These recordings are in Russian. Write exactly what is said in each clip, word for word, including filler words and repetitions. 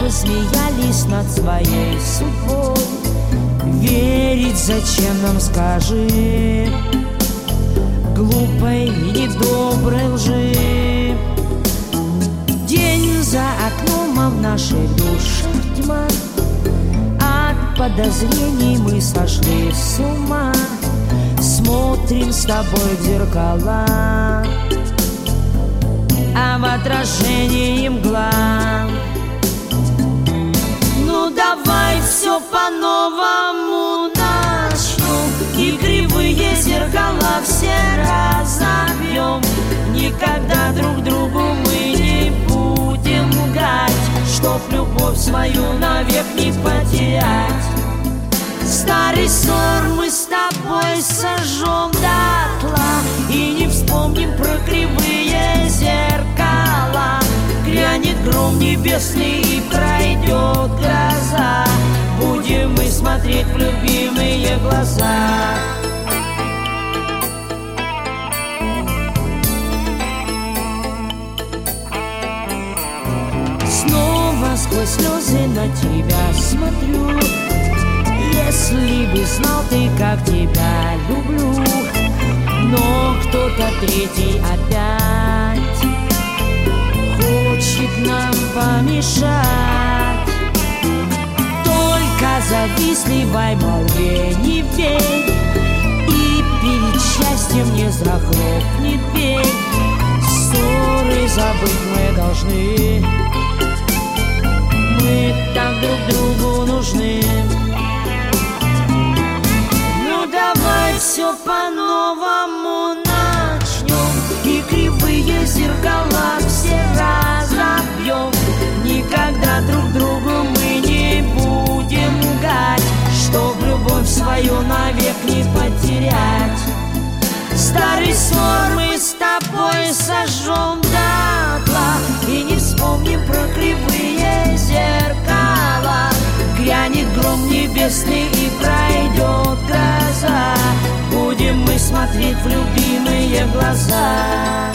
посмеялись над своей судьбой. Верить зачем нам, скажи, глупой и недоброй лжи. День за окном, а в наших душах тьма. От подозрений мы сошли с ума. Смотрим с тобой в зеркала, а в отражении мгла. Ну давай все по-новому начнем, и кривые зеркала все разобьем. Никогда друг другу мы не будем лгать, чтоб любовь свою навек не потерять. Старый ссор мы с тобой сожжем дотла и не вспомним про кривые зеркала. Грянет гром небесный и пройдет гроза, будем мы смотреть в любимые глаза. Снова сквозь слезы на тебя смотрю. Если бы знал ты, как тебя люблю, но кто-то третий опять хочет нам помешать. Только завистливой молве не верь, и перед счастьем не зря хлопнет дверь. Ссоры забыть мы должны, мы так друг другу нужны. Давай все по-новому начнем, и кривые зеркала все разобьем. Никогда друг другу мы не будем лгать, чтоб любовь свою навек не потерять. Старый ссор мы с тобой сожжем дотла и не вспомним про кривые зеркала. Грянет гром небесный и пройдет гроза, будем мы смотреть в любимые глаза.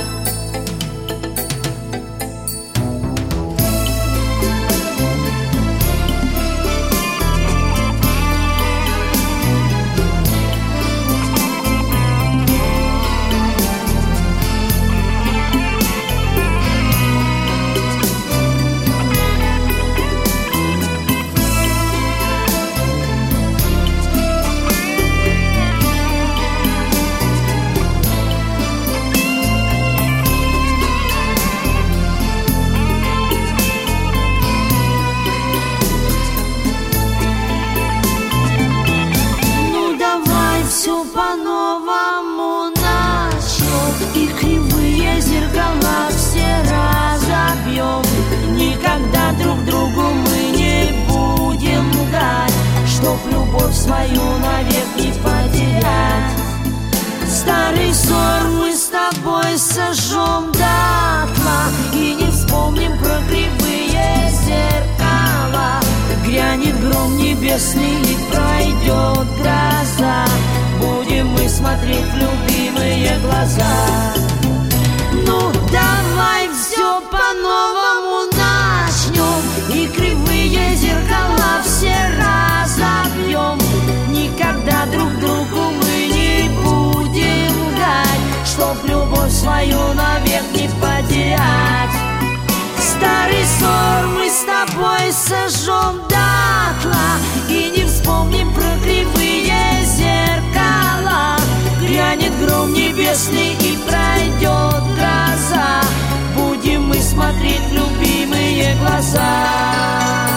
Все по-новому начнем, и кривые зеркала все разобьем. Никогда друг другу мы не будем лгать, чтоб любовь свою навек не потерять. Старый ссор мы с тобой сожжем дотла и не вспомним про кривые зеркала. Грянет гром небесный и пройдет гроза, будем мы смотреть в любимые глаза. Ну давай все по-новому начнем, и кривые зеркала все разобьем. Никогда друг другу мы не будем лгать, чтоб любовь свою навек не потерять. Старый ссор мы с тобой сожжем дотла и не вспомним про кривые зеркала. Грянет гром небесный и пройдет гроза, будем мы смотреть в любимые глаза.